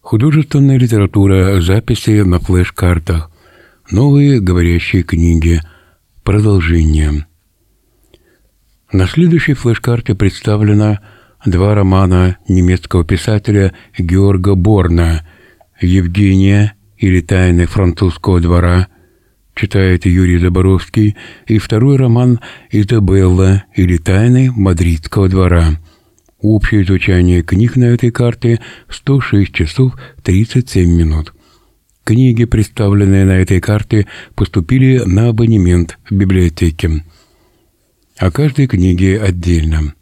Художественная литература, записи на флеш-картах, новые говорящие книги, продолжение. На следующей флеш-карте представлено два романа немецкого писателя Георга Борна «Евгения» или «Тайны французского двора», читает Юрий Заборовский, и второй роман «Изабелла» или «Тайны мадридского двора». Общее звучание книг на этой карте 106 часов 37 минут. Книги, представленные на этой карте, поступили на абонемент в библиотеке. О каждой книге отдельно.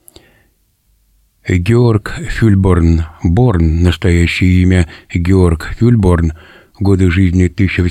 Георг Фюльборн, Борн, настоящее имя Георг Фюльборн, годы жизни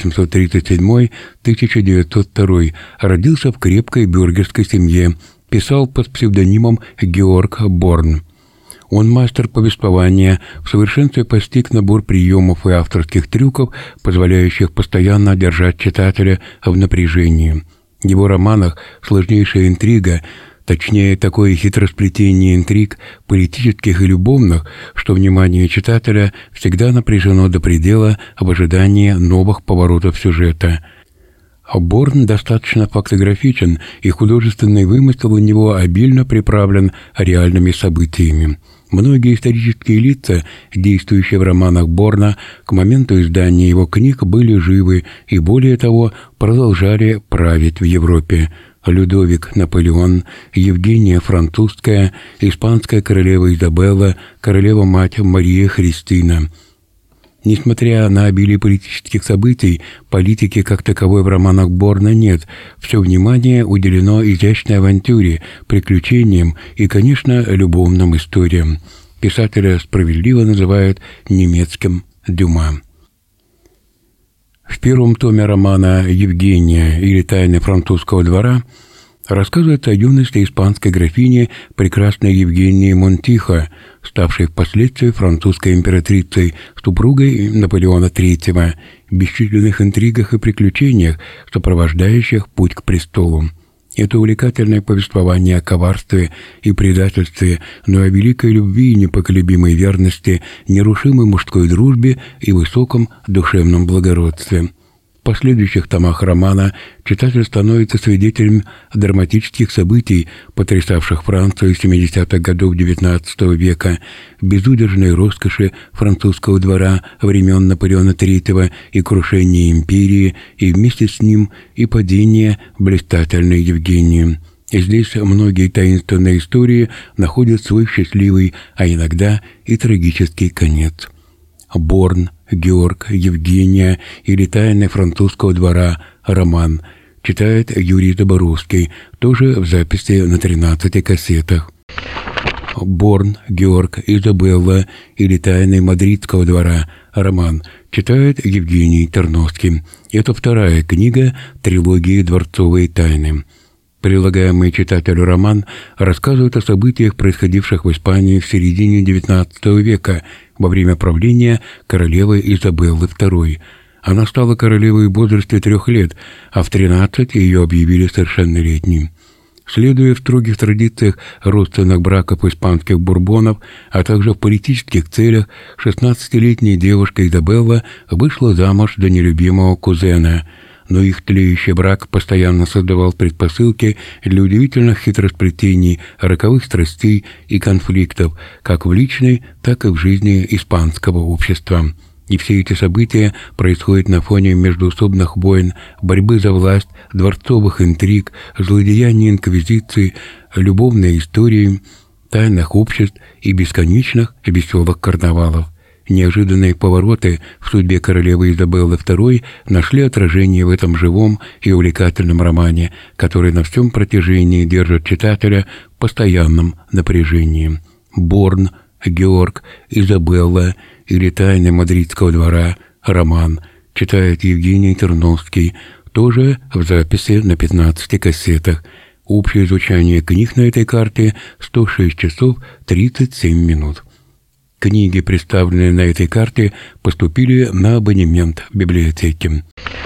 1837-1902, родился в крепкой бюргерской семье, писал под псевдонимом Георг Борн. Он мастер повествования, в совершенстве постиг набор приемов и авторских трюков, позволяющих постоянно держать читателя в напряжении. В его романах сложнейшая интрига, точнее, такое хитросплетение интриг, политических и любовных, что внимание читателя всегда напряжено до предела в ожидании новых поворотов сюжета. Борн достаточно фактографичен, и художественный вымысел у него обильно приправлен реальными событиями. Многие исторические лица, действующие в романах Борна, к моменту издания его книг были живы и, более того, продолжали править в Европе. Людовик Наполеон, Евгения Французская, испанская королева Изабелла, королева-мать Мария Христина. Несмотря на обилие политических событий, политики как таковой в романах Борна нет. Все внимание уделено изящной авантюре, приключениям и, конечно, любовным историям. Писателя справедливо называют немецким Дюма. В первом томе романа «Евгения» или «Тайны французского двора» рассказывается о юности испанской графини прекрасной Евгении Монтихо, ставшей впоследствии французской императрицей, супругой Наполеона III, бесчисленных интригах и приключениях, сопровождающих путь к престолу. Это увлекательное повествование о коварстве и предательстве, но о великой любви и непоколебимой верности, нерушимой мужской дружбе и высоком душевном благородстве. В последующих томах романа читатель становится свидетелем драматических событий, потрясавших Францию 70-х годов XIX века, безудержной роскоши французского двора времен Наполеона III и крушения империи, и вместе с ним и падение блистательной Евгении. И здесь многие таинственные истории находят свой счастливый, а иногда и трагический конец. Борн, Георг, Евгения или «Тайны французского двора», роман, читает Юрий Заборовский, тоже в записи на 13 кассетах. Борн, Георг, Изабелла или «Тайны мадридского двора», роман, читает Евгений Терновский. Это вторая книга трилогии «Дворцовые тайны». Прилагаемый читателю роман рассказывает о событиях, происходивших в Испании в середине XIX века, во время правления королевы Изабеллы II. Она стала королевой в возрасте 3 лет, а в 13 ее объявили совершеннолетней. Следуя в строгих традициях родственных браков испанских бурбонов, а также в политических целях, 16-летняя девушка Изабелла вышла замуж за нелюбимого кузена. Но их тлеющий брак постоянно создавал предпосылки для удивительных хитросплетений, роковых страстей и конфликтов, как в личной, так и в жизни испанского общества. И все эти события происходят на фоне междоусобных войн, борьбы за власть, дворцовых интриг, злодеяний инквизиции, любовной истории, тайных обществ и бесконечных веселых карнавалов. Неожиданные повороты в судьбе королевы Изабеллы II нашли отражение в этом живом и увлекательном романе, который на всем протяжении держит читателя в постоянном напряжении. Борн, Георг, Изабелла или «Тайны мадридского двора», роман, читает Евгений Терновский, тоже в записи на 15 кассетах. Общее звучание книг на этой карте 106 часов 37 минут. Книги, представленные на этой карте, поступили на абонемент в библиотеке.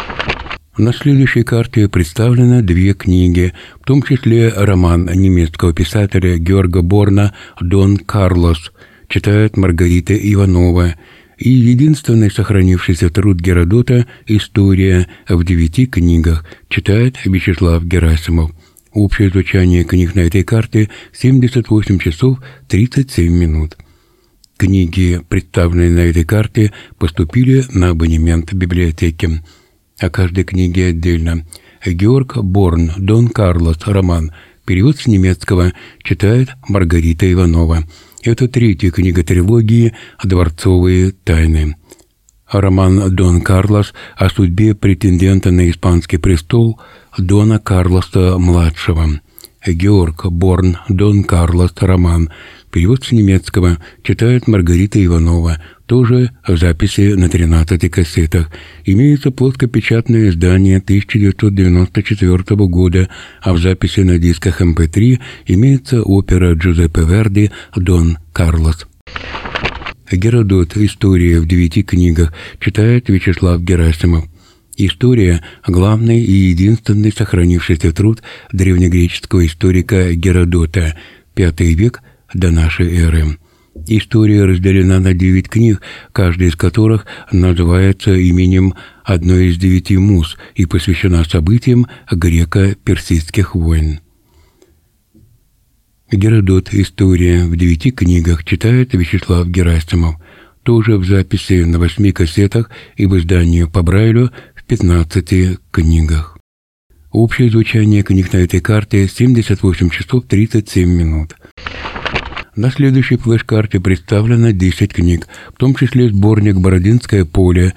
На следующей карте представлены 2 книги, в том числе роман немецкого писателя Георга Борна «Дон Карлос», читает Маргарита Иванова. и единственный сохранившийся труд Геродота «История» в 9 книгах, читает Вячеслав Герасимов. Общее звучание книг на этой карте 78 часов 37 минут. Книги, представленные на этой карте, поступили на абонемент библиотеки. О каждой книге отдельно. Георг Борн, Дон Карлос, роман. Перевод с немецкого читает Маргарита Иванова. Это 3-я книга трилогии «Дворцовые тайны». Роман «Дон Карлос» о судьбе претендента на испанский престол Дона Карлоса-младшего. Георг Борн, Дон Карлос, роман. Перевод с немецкого читает Маргарита Иванова. Тоже записи на 13 кассетах. Имеется плоскопечатное издание 1994 года, а в записи на дисках MP3 имеется опера Джузеппе Верди «Дон Карлос». Геродот. История в 9 книгах. Читает Вячеслав Герасимов. История – главный и единственный сохранившийся труд древнегреческого историка Геродота, V век до нашей эры. История разделена на 9 книг, каждая из которых называется именем одной из 9 муз и посвящена событиям греко-персидских войн. Геродот. История в 9 книгах читает Вячеслав Герасимов. Тоже в записи на 8 кассетах и в издании по Брайлю в 15 книгах. Общее звучание книг на этой карте 78 часов 37 минут. На следующей флеш-карте представлено 10 книг, в том числе сборник «Бородинское поле»,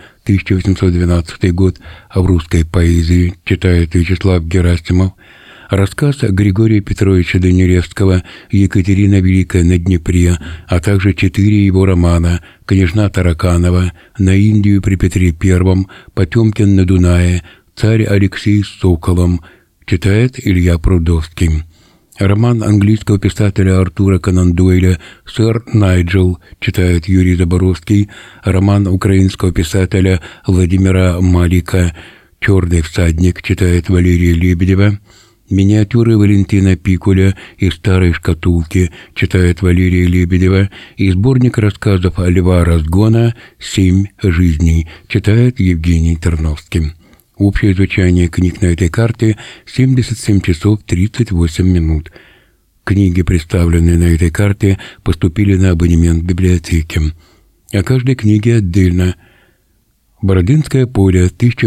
1812 год, в русской поэзии, читает Вячеслав Герасимов. Рассказ Григория Петровича Данилевского «Екатерина Великая на Днепре», а также 4 его романа «Княжна Тараканова», «На Индию при Петре I», «Потемкин на Дунае», «Царь Алексей с Соколом», читает Илья Прудовский. Роман английского писателя Артура Конан Дойля «Сэр Найджел», читает Юрий Заборовский. Роман украинского писателя Владимира Малика «Черный всадник», читает Валерия Лебедева. Миниатюры Валентина Пикуля из «Старой шкатулки», читает Валерия Лебедева. И сборник рассказов Льва Разгона «7 жизней», читает Евгений Терновский. Общее звучание книг на этой карте 77 часов 38 минут. Книги, представленные на этой карте, поступили на абонемент библиотеки. О каждой книге отдельно. «Бородинское поле»,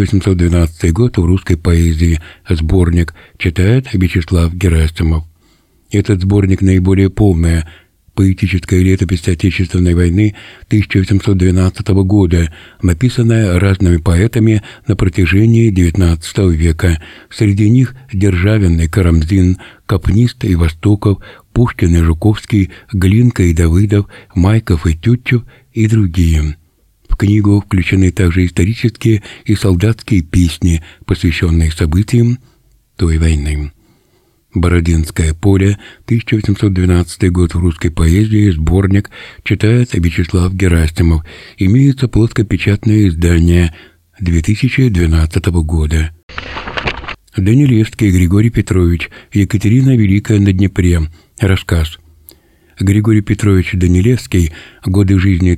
1812 год, в русской поэзии, сборник, читает Вячеслав Герасимов. Этот сборник наиболее полная поэтическая летопись Отечественной войны 1812 года, написанная разными поэтами на протяжении XIX века. Среди них Державин и Карамзин, Капнист и Востоков, Пушкин и Жуковский, Глинка и Давыдов, Майков и Тютчев и другие. В книгу включены также исторические и солдатские песни, посвященные событиям той войны. «Бородинское поле», 1812 год, в русской поэзии, сборник, читает Вячеслав Герасимов. Имеется плоскопечатное издание 2012 года. Данилевский Григорий Петрович, «Екатерина Великая на Днепре», рассказ. Григорий Петрович Данилевский, годы жизни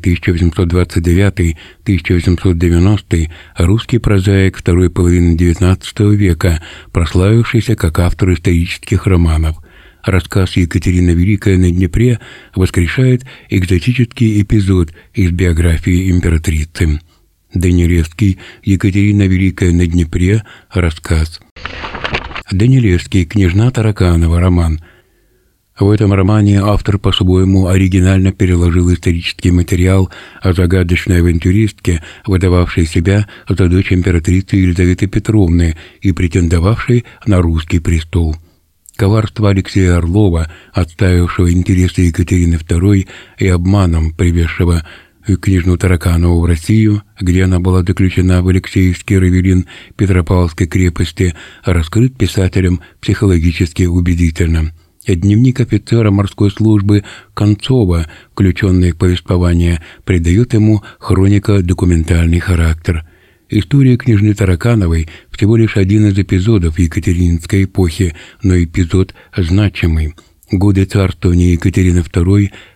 1829-1890, русский прозаик второй половины XIX века, прославившийся как автор исторических романов. Рассказ «Екатерина Великая на Днепре» воскрешает экзотический эпизод из биографии императрицы. Данилевский, «Екатерина Великая на Днепре», рассказ. Данилевский, «Княжна Тараканова», роман. В этом романе автор по-своему оригинально переложил исторический материал о загадочной авантюристке, выдававшей себя за дочь императрицы Елизаветы Петровны и претендовавшей на русский престол. Коварство Алексея Орлова, отстаивавшего интересы Екатерины II и обманом привезшего княжну Тараканову в Россию, где она была заключена в Алексеевский равелин Петропавловской крепости, раскрыт писателем психологически убедительно. Дневник офицера морской службы Концова, включенный в повествование, придает ему хронико-документальный характер. История княжны Таракановой всего лишь один из эпизодов Екатерининской эпохи, но эпизод значимый. Годы царствования Екатерины II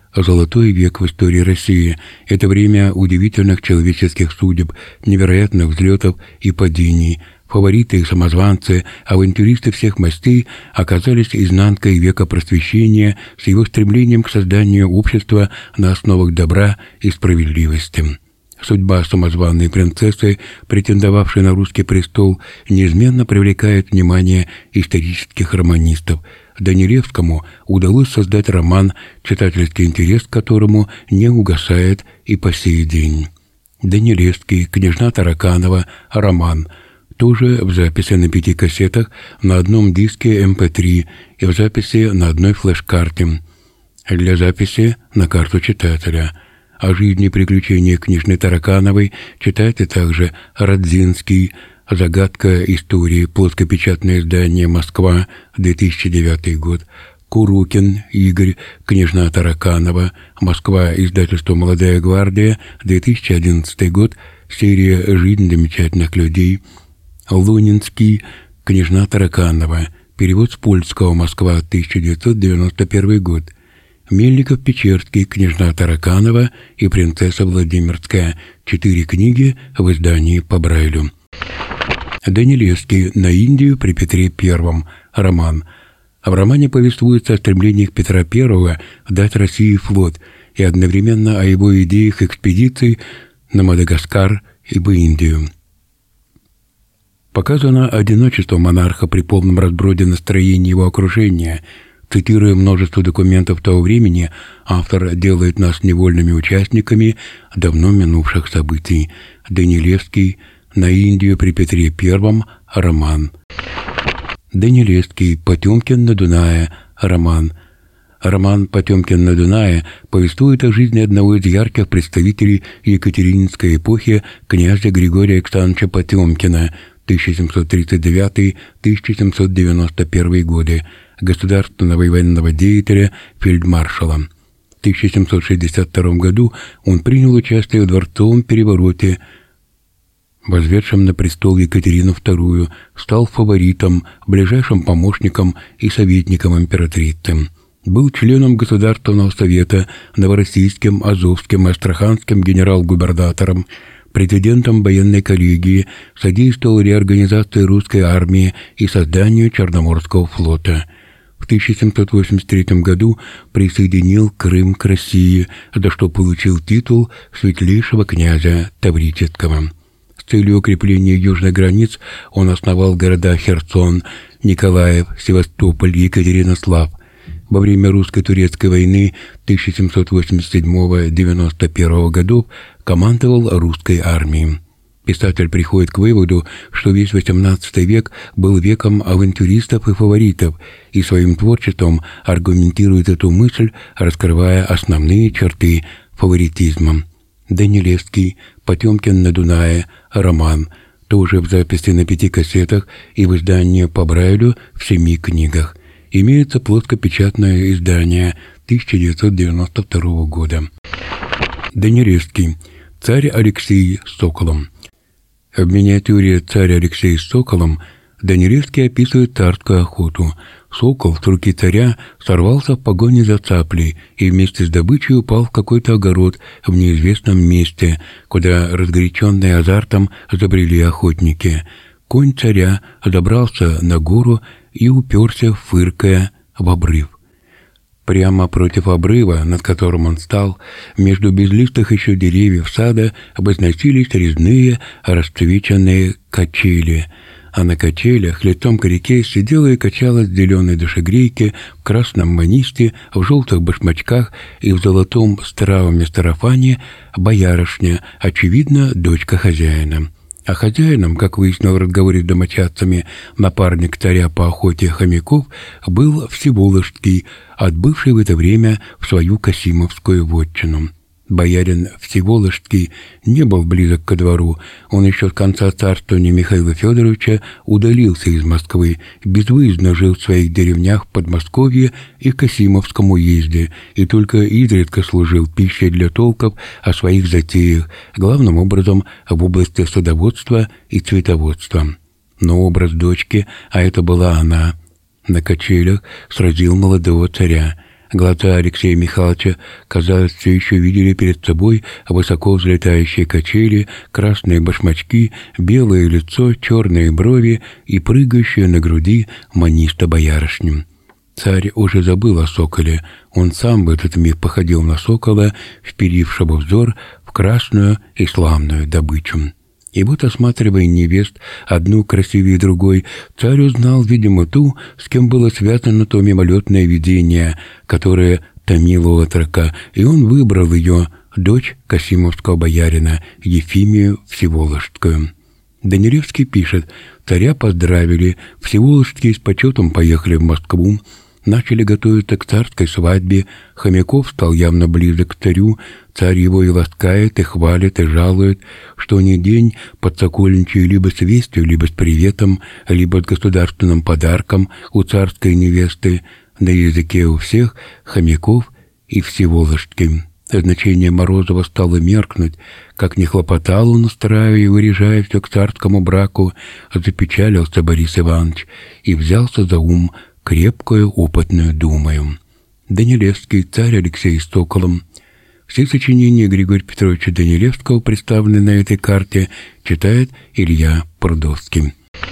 Золотой век в истории России – это время удивительных человеческих судеб, невероятных взлетов и падений. Фавориты и самозванцы, авантюристы всех мастей оказались изнанкой века просвещения с его стремлением к созданию общества на основах добра и справедливости. Судьба самозваной принцессы, претендовавшей на русский престол, неизменно привлекает внимание исторических романистов. Данилевскому удалось создать роман, читательский интерес к которому не угасает и по сей день. Данилевский, княжна Тараканова, роман. Тоже в записи на 5 кассетах, на одном диске MP3 и в записи на одной флеш-карте. Для записи на карту читателя. О жизни и приключениях княжны Таракановой читайте также Радзинский, «Загадка истории», плоскопечатное издание «Москва», 2009 год, Курукин Игорь, княжна Тараканова, Москва, издательство «Молодая гвардия», 2011 год, серия «Жизнь замечательных людей», Лунинский, княжна Тараканова, перевод с польского, Москва, 1991 год, Мельников-Печерский, княжна Тараканова и принцесса Владимирская, 4 книги в издании по Брайлю. Данилевский «На Индию при Петре I», роман. В романе повествуется о стремлениях Петра I дать России флот и одновременно о его идеях экспедиций на Мадагаскар и в Индию. Показано одиночество монарха при полном разброде настроения его окружения. Цитируя множество документов того времени, автор делает нас невольными участниками давно минувших событий. Данилевский «На Индию при Петре I», роман. Данилевский «Потемкин на Дунае», роман. Роман «Потемкин на Дунае» повествует о жизни одного из ярких представителей Екатерининской эпохи князя Григория Александровича Потемкина, 1739-1791 годы, государственного и военного деятеля, фельдмаршала. В 1762 году он принял участие в дворцовом перевороте, возведшем на престол Екатерину II, стал фаворитом, ближайшим помощником и советником императрицы. Был членом Государственного совета, новороссийским, азовским и астраханским генерал-губернатором, президентом военной коллегии, содействовал реорганизации русской армии и созданию Черноморского флота. В 1783 году присоединил Крым к России, за что получил титул светлейшего князя Таврического. С целью укрепления южных границ он основал города Херсон, Николаев, Севастополь, Екатеринослав. Во время русско-турецкой войны 1787-91 годов командовал русской армией. Писатель приходит к выводу, что весь XVIII век был веком авантюристов и фаворитов, и своим творчеством аргументирует эту мысль, раскрывая основные черты фаворитизма. Данилевский «Потемкин на Дунае», роман, тоже в записи на 5 кассетах и в издании по Брайлю в 7 книгах. Имеется плоскопечатное издание 1992 года. Данилевский «Царь Алексей с соколом». В миниатюре «Царь Алексей с соколом» Данилевский описывает царскую охоту. Сокол с руки царя сорвался в погоне за цаплей и вместе с добычей упал в какой-то огород в неизвестном месте, куда, разгоряченные азартом, забрели охотники. Конь царя забрался на гору и уперся, фыркая, в обрыв. Прямо против обрыва, над которым он стал, между безлистых еще деревьев сада обозначились резные расцвеченные качели, а на качелях лицом к реке сидела и качалась в зеленой душегрейке, в красном манисте, в желтых башмачках и в золотом с травами сарафане боярышня, очевидно, дочка хозяина. А хозяином, как выяснил в разговоре с домочадцами, напарник царя по охоте хомяков был Всеволожский, отбывший в это время в свою Касимовскую вотчину. Боярин Всеволожский не был близок ко двору, он еще с конца царствования Михаила Федоровича удалился из Москвы, безвыездно жил в своих деревнях в Подмосковье и Касимовском уезде, и только изредка служил пищей для толков о своих затеях, главным образом в области садоводства и цветоводства. Но образ дочки, а это была она, на качелях сразил молодого царя. Глаза Алексея Михайловича, казалось, все еще видели перед собой высоко взлетающие качели, красные башмачки, белое лицо, черные брови и прыгающие на груди маниста-боярышню. Царь уже забыл о соколе. Он сам в этот миг походил на сокола, вперившего взор в красную и славную добычу. И вот, осматривая невест, одну красивее другой, царь узнал, видимо, ту, с кем было связано то мимолетное видение, которое томило отрока, и он выбрал ее, дочь касимовского боярина, Ефимию Всеволожскую. Данилевский пишет: «Царя поздравили, всеволожские с почетом поехали в Москву, начали готовиться к царской свадьбе, Хомяков стал явно близок к царю, царь его и ласкает, и хвалит, и жалует, что ни день под сокольничью либо с вестью, либо с приветом, либо с государственным подарком у царской невесты, на языке у всех Хомяков и Всеволожский». Значение Морозова стало меркнуть, как не хлопотал он, устраивая и вырежая все к царскому браку, запечалился Борис Иванович и взялся за ум, крепкую, опытную думаю. Данилевский, царь Алексей с соколом. Все сочинения Григория Петровича Данилевского, представленные на этой карте, читает Илья Прудовский.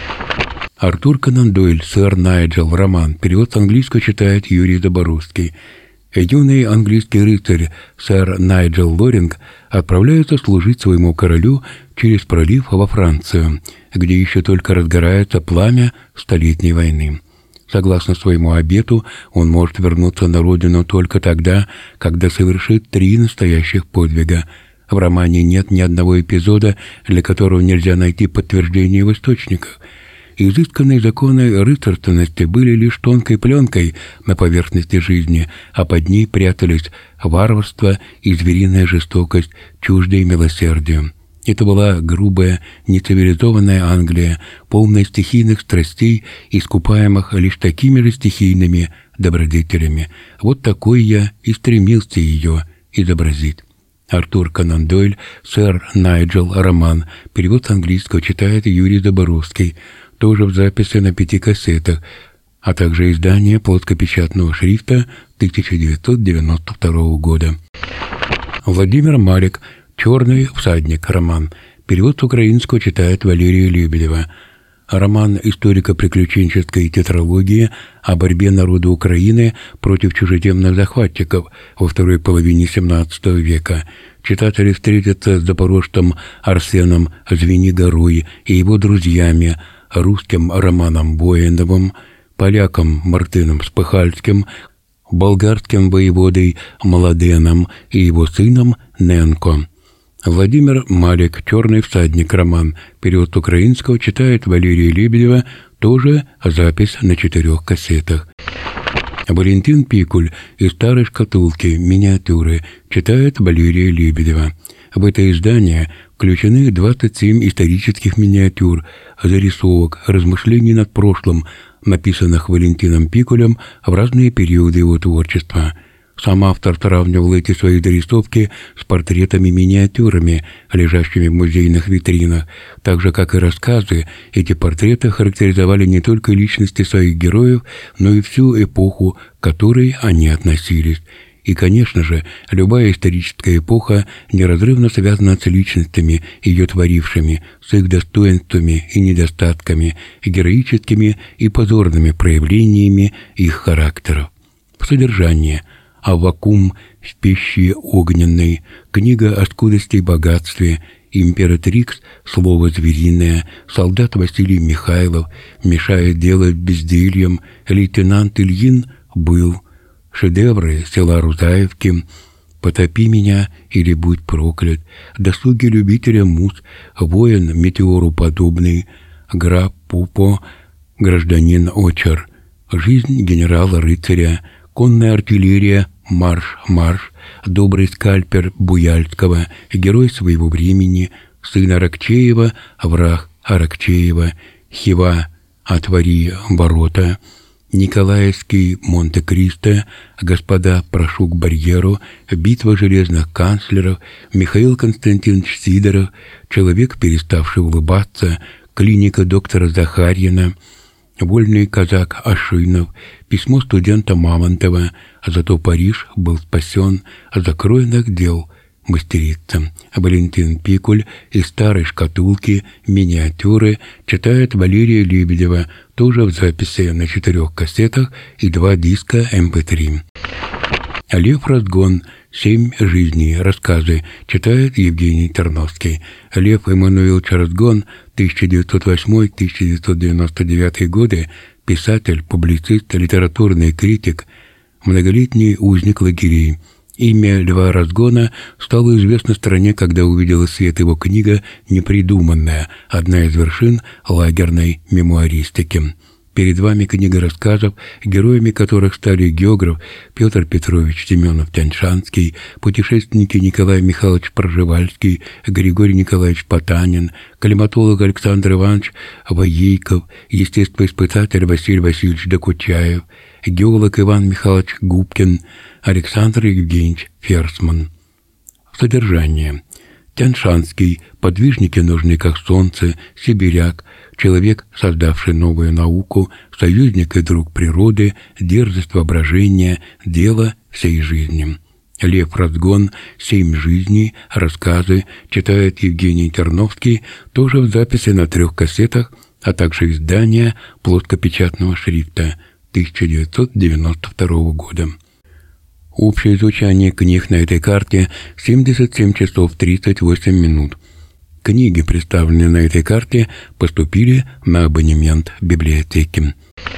Артур Конан Дойль, сэр Найджел, роман. Перевод с английского читает Юрий Заборowski. Юный английский рыцарь сэр Найджел Лоринг отправляется служить своему королю через пролив во Францию, где еще только разгорается пламя Столетней войны. Согласно своему обету, он может вернуться на родину только тогда, когда совершит 3 настоящих подвига. В романе нет ни одного эпизода, для которого нельзя найти подтверждение в источниках. Изысканные законы рыцарственности были лишь тонкой пленкой на поверхности жизни, а под ней прятались варварство и звериная жестокость, чуждые милосердию. Это была грубая, нецивилизованная Англия, полная стихийных страстей, искупаемых лишь такими же стихийными добродетелями. Вот такой я и стремился ее изобразить. Артур Конан Дойль, сэр Найджел, роман. Перевод с английского читает Юрий Заборowski. Тоже в записи на 5 кассетах, а также издание плоскопечатного шрифта 1992 года. Владимир Малик, «Черный всадник», роман. Перевод с украинского читает Валерия Лебедева. Роман историко-приключенческой тетралогии о борьбе народа Украины против чужеземных захватчиков во второй половине XVII века. Читатели встретятся с запорожцем Арсеном Звенигорой и его друзьями, русским Романом Воиновым, поляком Мартыном Спыхальским, болгарским воеводой Младеном и его сыном Ненко. Владимир Малик, «Черный всадник», роман. Перевод с украинского читает Валерия Лебедева, тоже запись на 4 кассетах. Валентин Пикуль, «Из старой шкатулки. Миниатюры», читает Валерия Лебедева. В это издание включены 27 исторических миниатюр, зарисовок, размышлений над прошлым, написанных Валентином Пикулем в разные периоды его творчества. Сам автор сравнивал эти свои зарисовки с портретами-миниатюрами, лежащими в музейных витринах. Так же, как и рассказы, эти портреты характеризовали не только личности своих героев, но и всю эпоху, к которой они относились. И, конечно же, любая историческая эпоха неразрывно связана с личностями, ее творившими, с их достоинствами и недостатками, героическими и позорными проявлениями их характеров. Содержание. Аввакум в пище огненной, книга о скудости и богатстве, императрикс, слово звериное, солдат Василий Михайлов, мешает делать бездельем, лейтенант Ильин был, шедевры села Рузаевки, «Потопи меня» или «Будь проклят», досуги любителя муз, воин метеору подобный, граф Пупо, гражданин Очер, жизнь генерала-рыцаря, конная артиллерия, марш, добрый скальпер Буяльского, герой своего времени, сын Аракчеева, враг Аракчеева, Хива, отвори ворота, Николаевский Монте-Кристо, господа, прошу к барьеру, битва железных канцлеров, Михаил Константинович Сидоров, человек, переставший улыбаться, клиника доктора Захарьина, вольный казак Ашинов, письмо студента Мамонтова, а зато Париж был спасен, закроенных дел мастерица. Валентин Пикуль из старой шкатулки миниатюры читает Валерия Лебедева, тоже в записи на 4 кассетах и 2 диска MP3. Лев Разгон «7 жизней. Рассказы» читает Евгений Терновский. Лев Эммануилович Разгон, 1908-1999 годы, писатель, публицист, литературный критик, многолетний узник лагерей. Имя Льва Разгона стало известно стране, когда увидела свет его книга «Непридуманная», одна из вершин лагерной мемуаристики. Перед вами книга рассказов, героями которых стали географ Петр Петрович Семенов-Тяньшанский, путешественники Николай Михайлович Пржевальский, Григорий Николаевич Потанин, климатолог Александр Иванович Воейков, естествоиспытатель Василий Васильевич Докучаев, геолог Иван Михайлович Губкин, Александр Евгеньевич Ферсман. Содержание. Тяньшанский, подвижники нужны как солнце, сибиряк, человек, создавший новую науку, союзник и друг природы, дерзость воображения, дело всей жизни. Лев Разгон «7 жизней. Рассказы» читает Евгений Терновский, тоже в записи на 3 кассетах, а также издание плоскопечатного шрифта 1992 года. Общее звучание книг на этой карте 77 часов 38 минут. Книги, представленные на этой карте, поступили на абонемент библиотеки.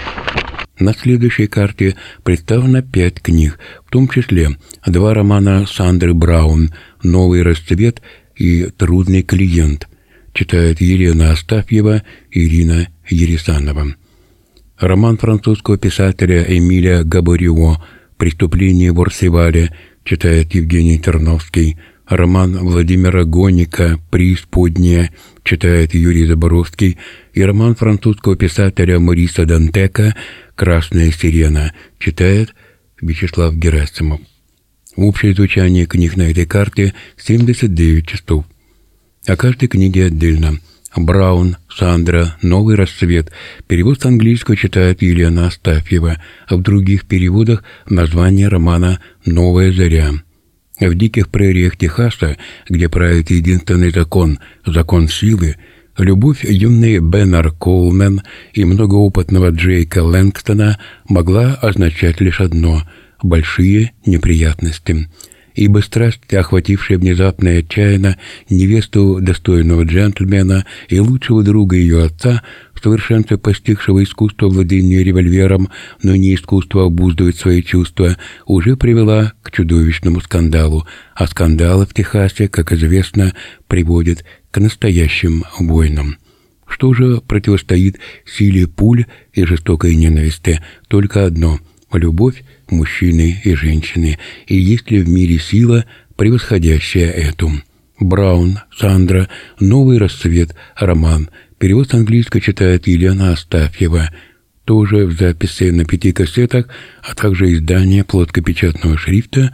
На следующей карте представлено 5 книг, в том числе 2 романа Сандры Браун «Новый расцвет» и «Трудный клиент», читает Елена Астафьева и Ирина Ересанова. Роман французского писателя Эмиля Габорио «Преступление в Орсевале», читает Евгений Терновский. Роман Владимира Гоника «Преисподняя», читает Юрий Заборовский, и роман французского писателя Мориса Дантека «Красная сирена», читает Вячеслав Герасимов. Общее звучание книг на этой карте 79 часов. О каждой книге отдельно. Браун, Сандра, «Новый расцвет». Перевод с английского читает Елена Астафьева, а в других переводах название романа «Новая заря». В диких прериях Техаса, где правит единственный закон – закон силы, любовь юной Беннер Коулмен и многоопытного Джейка Лэнгстона могла означать лишь одно – большие неприятности. Ибо страсть, охватившая внезапно и отчаянно невесту достойного джентльмена и лучшего друга ее отца, в совершенстве постигшего искусство владения револьвером, но не искусство обуздывать свои чувства, уже привела к чудовищному скандалу, а скандалы в Техасе, как известно, приводят к настоящим войнам. Что же противостоит силе пуль и жестокой ненависти? Только одно – любовь мужчины и женщины, и есть ли в мире сила, превосходящая эту? Браун, Сандра, «Новый расцвет», роман. Перевод с английского читает Елена Астафьева, тоже в записи на 5 кассетах, а также издание плоскопечатного шрифта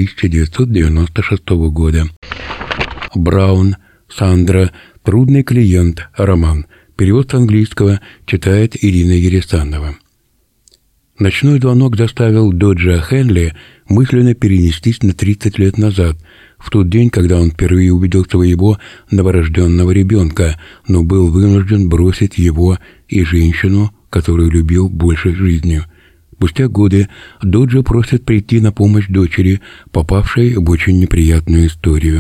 1996 года. Браун, Сандра, «Трудный клиент», роман. Перевод с английского читает Ирина Ересанова. Ночной звонок заставил Доджа Хенли мысленно перенестись на 30 лет назад, в тот день, когда он впервые увидел своего новорожденного ребенка, но был вынужден бросить его и женщину, которую любил больше жизнью. Спустя годы Доджа просит прийти на помощь дочери, попавшей в очень неприятную историю.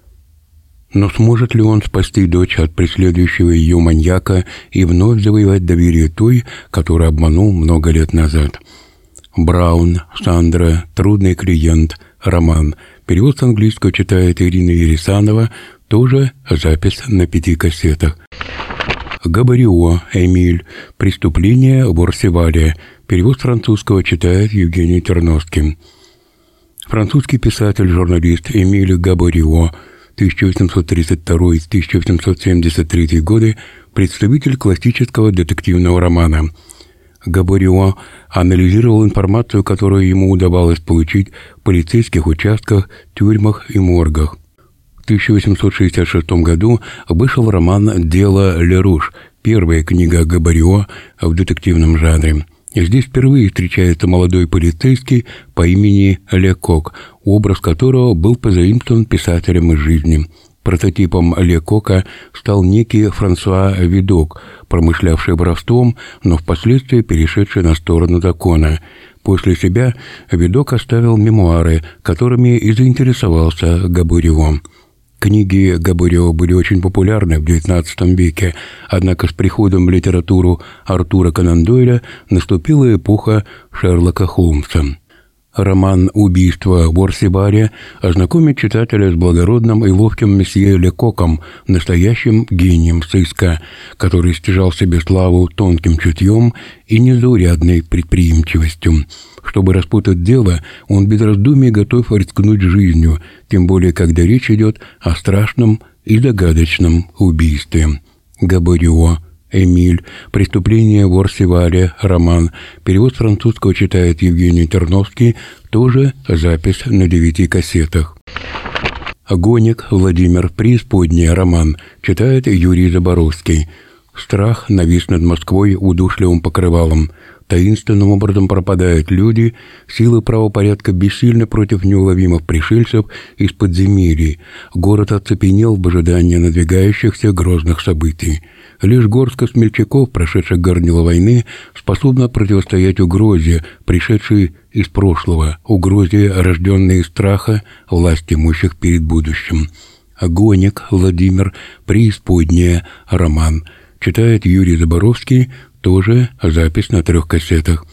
Но сможет ли он спасти дочь от преследующего ее маньяка и вновь завоевать доверие той, которую обманул много лет назад? Браун, Сандра, «Трудный клиент», роман. Перевод с английского читает Ирина Ересанова, тоже запись на 5 кассетах. Габорио, Эмиль, «Преступление в Орсевале». Перевод с французского читает Евгений Терновский. Французский писатель-журналист Эмиль Габорио, 1832-1873 годы, представитель классического детективного романа. Габорио анализировал информацию, которую ему удавалось получить в полицейских участках, тюрьмах и моргах. В 1866 году вышел роман «Дело Леруш», Первая книга Габорьо в детективном жанре. Здесь впервые встречается молодой полицейский по имени Лекок, образ которого был позаимствован писателем из жизни. Прототипом Лекока стал некий Франсуа Видок, промышлявший воровством, но впоследствии перешедший на сторону закона. После себя Видок оставил мемуары, которыми и заинтересовался Габорьо. Книги Габорьо были очень популярны в XIX веке, однако с приходом в литературу Артура Конан Дойля наступила эпоха Шерлока Холмса. Роман «Убийство в Орсибаре» ознакомит читателя с благородным и ловким месье Лекоком, настоящим гением сыска, который стяжал себе славу тонким чутьем и незаурядной предприимчивостью. Чтобы распутать дело, он без раздумий готов рискнуть жизнью, тем более, когда речь идет о страшном и загадочном убийстве. Габорьо, Эмиль, «Преступление в Орсивале», роман. Перевод с французского читает Евгений Терновский, тоже запись на 9 кассетах. Гоник Владимир, «Преисподняя», роман. Читает Юрий Заборовский. Страх навис над Москвой удушливым покрывалом. Таинственным образом пропадают люди, силы правопорядка бессильны против неуловимых пришельцев из подземелий. Город оцепенел в ожидании надвигающихся грозных событий. Лишь горстка смельчаков, прошедших горнило войны, способна противостоять угрозе, пришедшей из прошлого, угрозе, рожденной из страха власть имущих перед будущим. Гоник Владимир, «Преисподняя», роман. Читает Юрий Заборовский, тоже запись на 3 кассетах.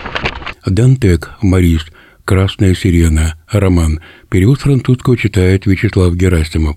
Дантек Марис, «Красная сирена», роман. Перевод с французского читает Вячеслав Герасимов.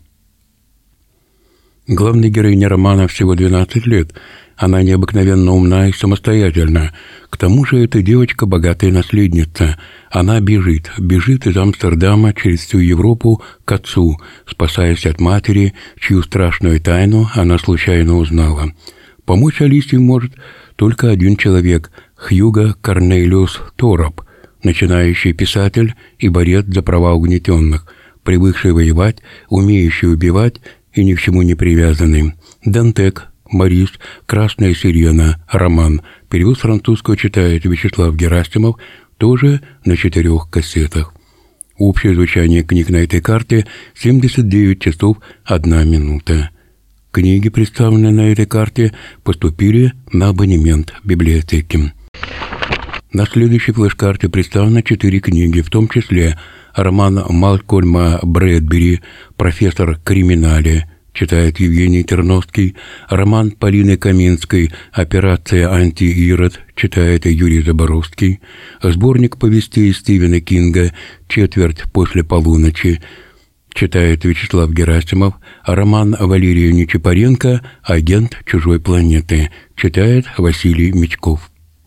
Главной героине романа всего 12 лет. Она необыкновенно умна и самостоятельна. К тому же эта девочка богатая наследница. Она бежит из Амстердама через всю Европу к отцу, спасаясь от матери, чью страшную тайну она случайно узнала. Помочь Алисе может только один человек – Хьюго Корнелиус Тороп, начинающий писатель и борец за права угнетенных, привыкший воевать, умеющий убивать и ни к чему не привязанный. Дантек Марис, «Красная сирена», роман. Перевод с французского читает Вячеслав Герасимов, тоже на 4 кассетах. Общее звучание книг на этой карте – 79 часов 1 минута. Книги, представленные на этой карте, поступили на абонемент библиотеки. На следующей флеш-карте представлены 4 книги, в том числе роман Малкольма Брэдбери «Профессор Криминале», читает Евгений Терновский, роман Полины Каминской «Операция Антиирод», читает Юрий Заборовский, сборник повестей Стивена Кинга «Четверть после полуночи», читает Вячеслав Герасимов, роман Валерия Нечапаренко «Агент чужой планеты», читает Василий Мечков.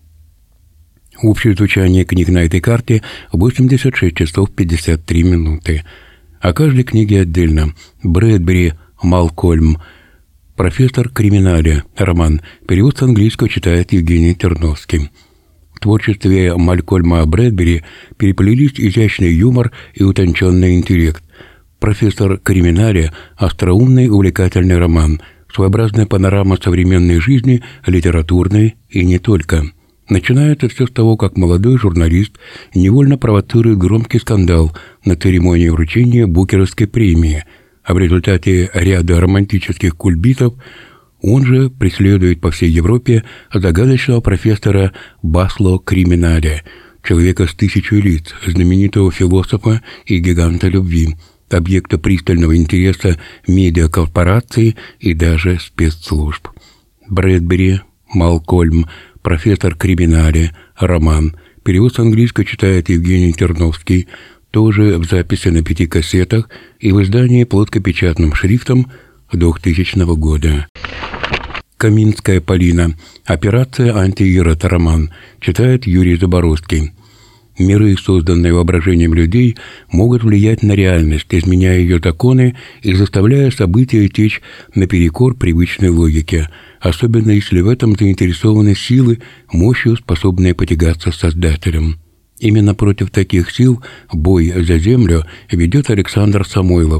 Общее звучание книг на этой карте – 86 часов 53 минуты. О каждой книге отдельно. Брэдбери Малкольм, «Профессор Криминале», роман. Перевод с английского читает Евгений Терновский. В творчестве Малкольма Брэдбери переплелись изящный юмор и утонченный интеллект. «Профессор Криминале» – остроумный, увлекательный роман, своеобразная панорама современной жизни, литературной и не только. Начинается все с того, как молодой журналист невольно провоцирует громкий скандал на церемонии вручения Букеровской премии, а в результате ряда романтических кульбитов он же преследует по всей Европе загадочного профессора Басло Криминале, человека с 1000 лиц, знаменитого философа и гиганта любви, объекта пристального интереса медиакорпораций и даже спецслужб. Брэдбери Малкольм, «Профессор Криминале», роман. Перевод с английского читает Евгений Терновский, тоже в записи на 5 кассетах и в издании плоскопечатным шрифтом 2000 года. Каминская Полина, «Операция Антиирод», роман. Читает Юрий Заборовский. Миры, созданные воображением людей, могут влиять на реальность, изменяя ее законы и заставляя события течь наперекор привычной логике, особенно если в этом заинтересованы силы, мощью способные потягаться с Создателем. Именно против таких сил бой за землю ведет Александр Самойлов.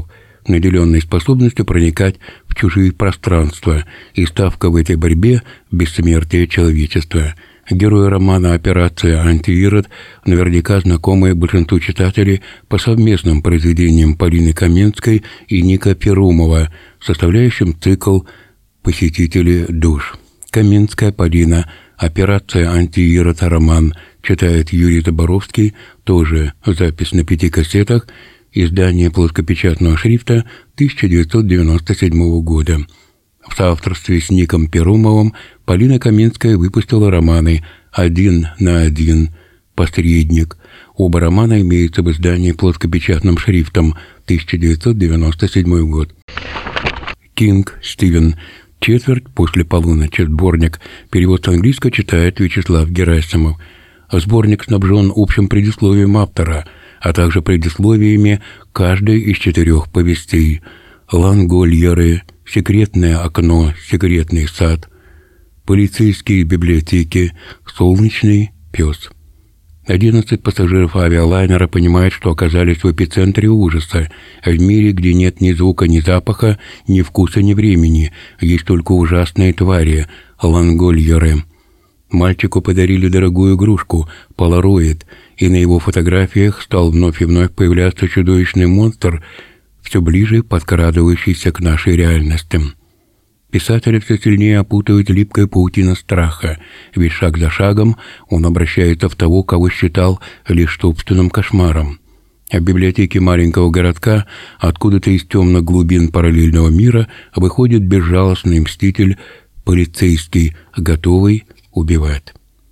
наделенный способностью проникать в чужие пространства, и ставка в этой борьбе – бессмертие человечества. Герои романа «Операция антиирод» наверняка знакомые большинству читателей по совместным произведениям Полины Каменской и Ника Перумова, составляющим цикл «Посетители душ». Каменская Полина, «Операция антиирод» роман, читает Юрий Заборовский, тоже запись на 5 кассетах, издание плоскопечатного шрифта 1997 года. В соавторстве с Ником Перумовым Полина Каменская выпустила романы «Один на один», «Посредник». Оба романа имеются в издании плоскопечатным шрифтом 1997 год. Кинг Стивен. «Четверть после полуночи». Сборник. Перевод с английского читает Вячеслав Герасимов. Сборник снабжен общим предисловием автора, а также предисловиями каждой из 4 повестей: «Лангольеры», «Секретное окно», «Секретный сад», «Полицейские библиотеки», «Солнечный пес». 11 пассажиров авиалайнера понимают, что оказались в эпицентре ужаса, в мире, где нет ни звука, ни запаха, ни вкуса, ни времени, есть только ужасные твари — лангольеры. Мальчику подарили дорогую игрушку — полароид, и на его фотографиях стал вновь и вновь появляться чудовищный монстр, все ближе подкрадывающийся к нашей реальности. Писателя все сильнее опутывает липкая паутина страха, ведь шаг за шагом он обращается в того, кого считал лишь собственным кошмаром. А в библиотеке маленького городка, откуда-то из темных глубин параллельного мира, выходит безжалостный мститель, полицейский, готовый убивать.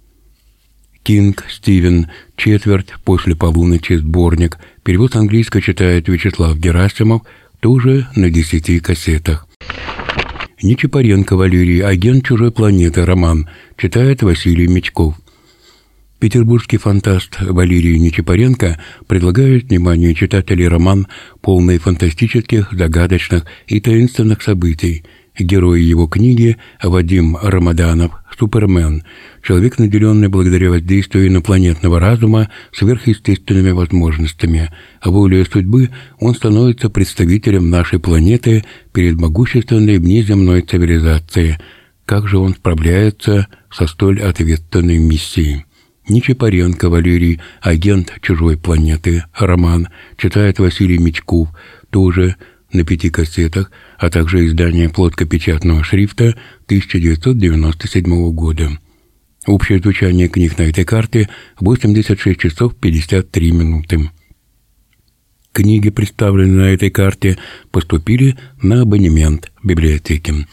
Кинг Стивен. «Четверть после полуночи». Сборник. Перевод с английского читает Вячеслав Герасимов, тоже на 10 кассетах. Нечипаренко Валерий. «Агент чужой планеты». Роман. Читает Василий Мечков. Петербургский фантаст Валерий Нечипаренко предлагает вниманию читателей роман, полный фантастических, загадочных и таинственных событий. Герой его книги — Вадим Рамаданов, Супермен, человек, наделенный благодаря воздействию инопланетного разума сверхъестественными возможностями. Волею судьбы он становится представителем нашей планеты перед могущественной внеземной цивилизацией. Как же он справляется со столь ответственной миссией? Нечипаренко Валерий. «Агент чужой планеты». Роман. Читает Василий Мечков, тоже на 5 кассетах, а также издание плоскопечатного шрифта 1997 года. Общее звучание книг на этой карте — 86 часов 53 минуты. Книги, представленные на этой карте, поступили на абонемент библиотеки.